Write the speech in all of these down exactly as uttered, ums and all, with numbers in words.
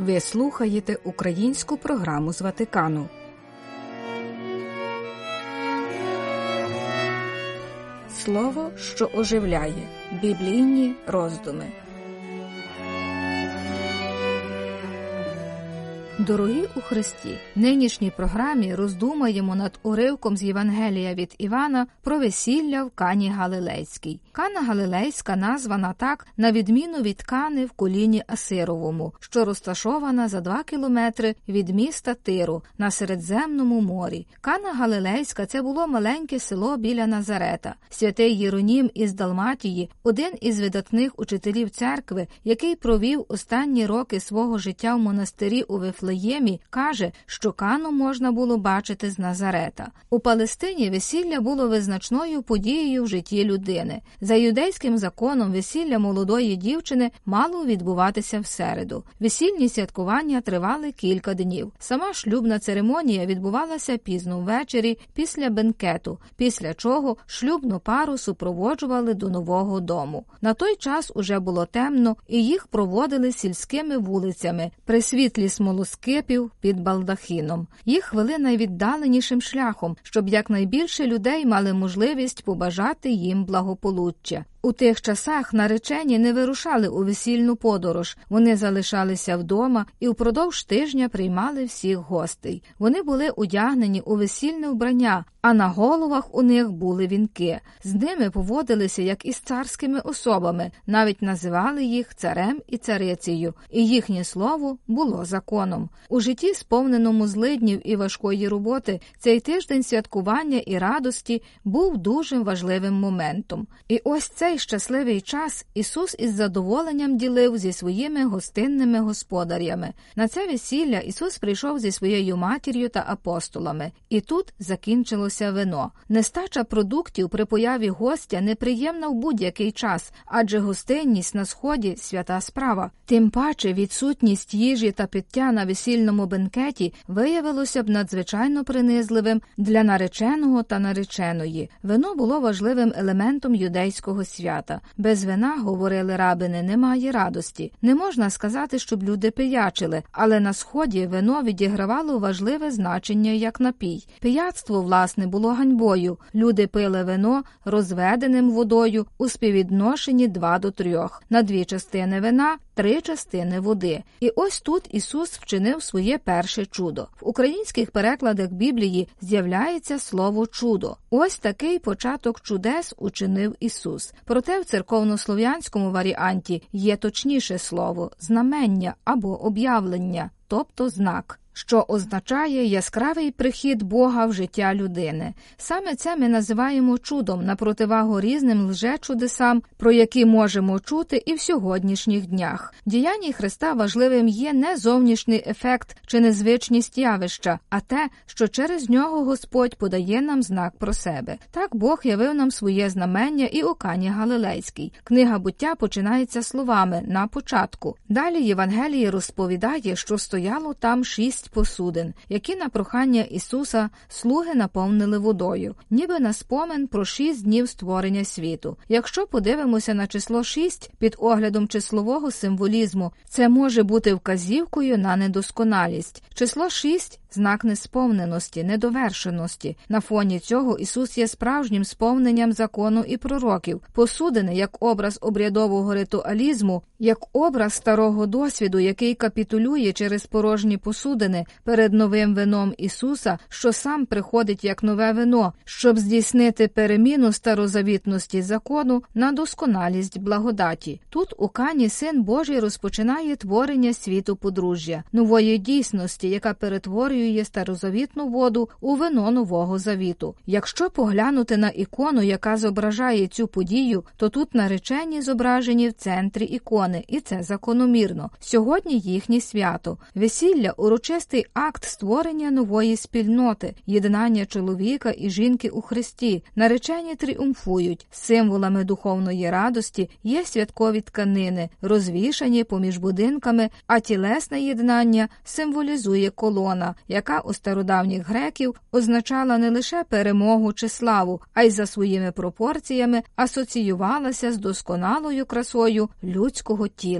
Ви слухаєте українську програму з Ватикану. Слово, що оживляє. Біблійні роздуми. Дорогі у Христі, в нинішній програмі роздумаємо над уривком з Євангелія від Івана про весілля в Кані Галилейській. Кана Галилейська названа так на відміну від Кани в коліні Асировому, що розташована за два кілометри від міста Тиру на Середземному морі. Кана Галилейська – це було маленьке село біля Назарета. Святий Єронім із Далматії, один із видатних учителів церкви, який провів останні роки свого життя в монастирі у Вифлеємі, каже, що Кану можна було бачити з Назарета. У Палестині весілля було визначною подією в житті людини. За юдейським законом весілля молодої дівчини мало відбуватися в середу. Весільні святкування тривали кілька днів. Сама шлюбна церемонія відбувалася пізно ввечері після бенкету, після чого шлюбну пару супроводжували до нового дому. На той час уже було темно, і їх проводили сільськими вулицями при світлі смолоскипів під балдахином. Їх вели найвіддаленішим шляхом, щоб якнайбільше людей мали можливість побажати їм благополуччя. У тих часах наречені не вирушали у весільну подорож, вони залишалися вдома і впродовж тижня приймали всіх гостей. Вони були одягнені у весільне вбрання, а на головах у них були вінки. З ними поводилися як із царськими особами, навіть називали їх царем і царицею, і їхнє слово було законом. У житті, сповненому злиднів і важкої роботи, цей тиждень святкування і радості був дуже важливим моментом. І ось цей щасливий час Ісус із задоволенням ділив зі своїми гостинними господарями. На це весілля Ісус прийшов зі своєю матір'ю та апостолами. І тут закінчилося вино. Нестача продуктів при появі гостя неприємна в будь-який час, адже гостинність на сході – свята справа. Тим паче відсутність їжі та пиття на весільному бенкеті виявилося б надзвичайно принизливим для нареченого та нареченої. Вино було важливим елементом юдейського свята. Без вина, говорили рабини, немає радості. Не можна сказати, щоб люди пиячили, але на сході вино відігравало важливе значення як напій. Пияцтво, власне, було ганьбою. Люди пили вино розведеним водою у співвідношенні два до трьох. На дві частини вина – три частини води. І ось тут Ісус вчинив своє перше чудо. В українських перекладах Біблії з'являється слово «чудо». Ось такий початок чудес учинив Ісус. Проте в церковнослов'янському варіанті є точніше слово «знамення» або «об'явлення», тобто «знак», що означає яскравий прихід Бога в життя людини. Саме це ми називаємо чудом на противагу різним лжечудесам, про які можемо чути і в сьогоднішніх днях. В діянні Христа важливим є не зовнішній ефект чи незвичність явища, а те, що через нього Господь подає нам знак про себе. Так Бог явив нам своє знамення і у Кані Галилейській. Книга Буття починається словами «на початку». Далі Євангеліє розповідає, що стояло там шість посудин, які на прохання Ісуса слуги наповнили водою, ніби на спомин про шість днів створення світу. Якщо подивимося на число шість під оглядом числового символізму, це може бути вказівкою на недосконалість. Число шість – знак несповненості, недовершеності. На фоні цього Ісус є справжнім сповненням закону і пророків. Посудини, як образ обрядового ритуалізму, як образ старого досвіду, який капітулює через порожні посудини перед новим вином Ісуса, що сам приходить як нове вино, щоб здійснити переміну старозавітності закону на досконалість благодаті. Тут у Кані Син Божий розпочинає творення світу подружжя, нової дійсності, яка перетворює старозавітну воду у вино Нового Завіту. Якщо поглянути на ікону, яка зображає цю подію, то тут наречені зображені в центрі ікони, і це закономірно. Сьогодні їхнє свято. Весілля – урочистий акт створення нової спільноти, єднання чоловіка і жінки у Христі. Наречені тріумфують. Символами духовної радості є святкові тканини, розвішані поміж будинками, а тілесне єднання символізує колона, яка у стародавніх греків означала не лише перемогу чи славу, а й за своїми пропорціями асоціювалася з досконалою красою людського тіла.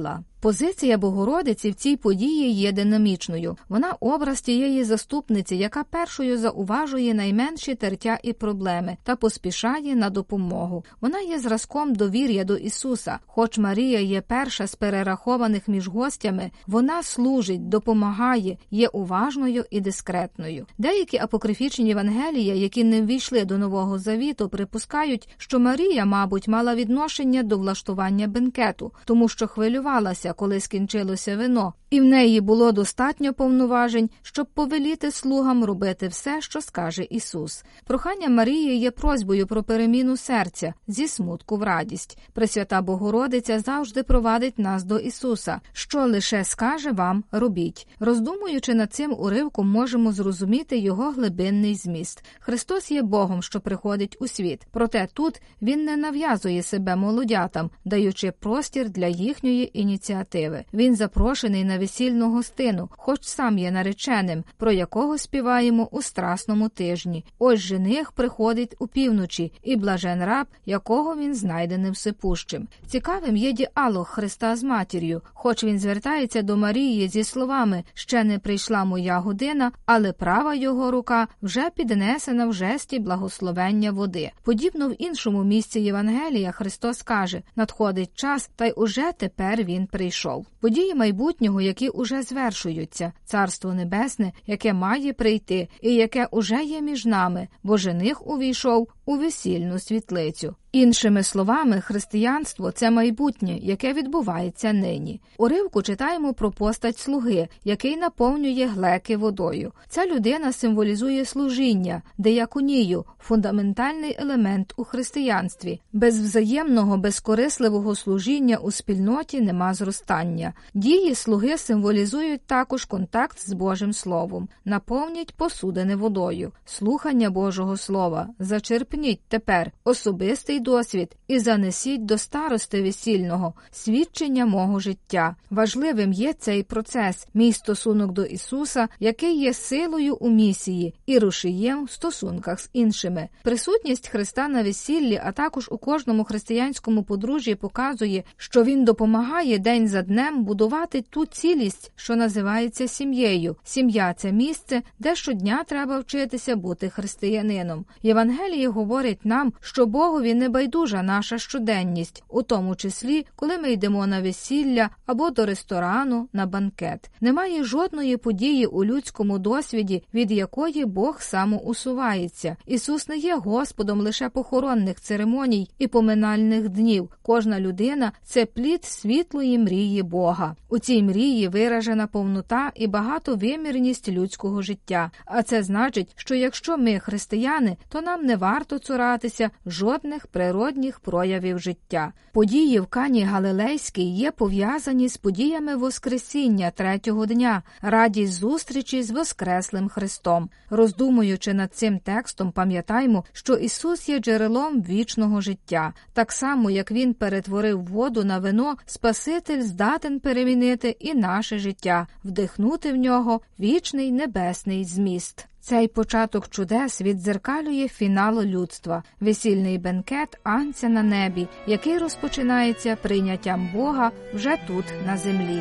Позиція Богородиці в цій події є динамічною. Вона образ тієї заступниці, яка першою зауважує найменші тертя і проблеми та поспішає на допомогу. Вона є зразком довір'я до Ісуса. Хоч Марія є перша з перерахованих між гостями, вона служить, допомагає, є уважною і дискретною. Деякі апокрифічні Євангелія, які не ввійшли до Нового Завіту, припускають, що Марія, мабуть, мала відношення до влаштування бенкету, тому що хвилювалася, коли скінчилося вино, і в неї було достатньо повноважень, щоб повеліти слугам робити все, що скаже Ісус. Прохання Марії є просьбою про переміну серця зі смутку в радість. Пресвята Богородиця завжди провадить нас до Ісуса. Що лише скаже вам, робіть. Роздумуючи над цим уривком, можемо зрозуміти його глибинний зміст. Христос є Богом, що приходить у світ. Проте тут Він не нав'язує себе молодятам, даючи простір для їхньої ініціативи. Він запрошений на весільну гостину, хоч сам є нареченим, про якого співаємо у Страсному тижні. Ось жених приходить у півночі, і блажен раб, якого він знайде невсипущим. Цікавим є діалог Христа з матір'ю, хоч він звертається до Марії зі словами «Ще не прийшла моя година, але права його рука вже піднесена в жесті благословення води». Подібно в іншому місці Євангелія Христос каже «Надходить час, та й уже тепер він прийшов». Події майбутнього, які уже звершуються, Царство Небесне, яке має прийти і яке уже є між нами, бо жених увійшов у весільну світлицю. Іншими словами, християнство – це майбутнє, яке відбувається нині. Уривку читаємо про постать слуги, який наповнює глеки водою. Ця людина символізує служіння, деяконію, фундаментальний елемент у християнстві. Без взаємного, безкорисливого служіння у спільноті нема зростання. Дії слуги символізують також контакт з Божим Словом. Наповніть посудини водою. Слухання Божого Слова. Зачерпніть тепер особистий досвід і занесіть до старости весільного свідчення мого життя. Важливим є цей процес, мій стосунок до Ісуса, який є силою у місії і рушієм в стосунках з іншими. Присутність Христа на весіллі, а також у кожному християнському подружжі показує, що Він допомагає день за днем будувати ту цілість, що називається сім'єю. Сім'я – це місце, де щодня треба вчитися бути християнином. Євангеліє говорить нам, що Богові не байдужа наша щоденність, у тому числі, коли ми йдемо на весілля або до ресторану на банкет. Немає жодної події у людському досвіді, від якої Бог самоусувається. Ісус не є Господом лише похоронних церемоній і поминальних днів. Кожна людина – це плід світлої мрії Бога. У цій мрії виражена повнота і багатовимірність людського життя. А це значить, що якщо ми християни, то нам не варто цуратися жодних природних проявів життя. Події в Кані Галилейській є пов'язані з подіями Воскресіння третього дня, радість зустрічі з Воскреслим Христом. Роздумуючи над цим текстом, пам'ятаймо, що Ісус є джерелом вічного життя. Так само, як Він перетворив воду на вино, Спаситель здатен перемінити і наше життя, вдихнути в нього вічний небесний зміст. Цей початок чудес віддзеркалює фінал людства – весільний бенкет Агнця на небі, який розпочинається прийняттям Бога вже тут, на землі.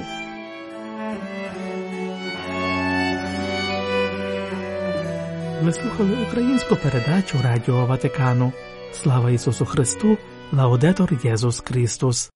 Ви слухали українську передачу Радіо Ватикану. Слава Ісусу Христу! Лаудетор Єсус Христос!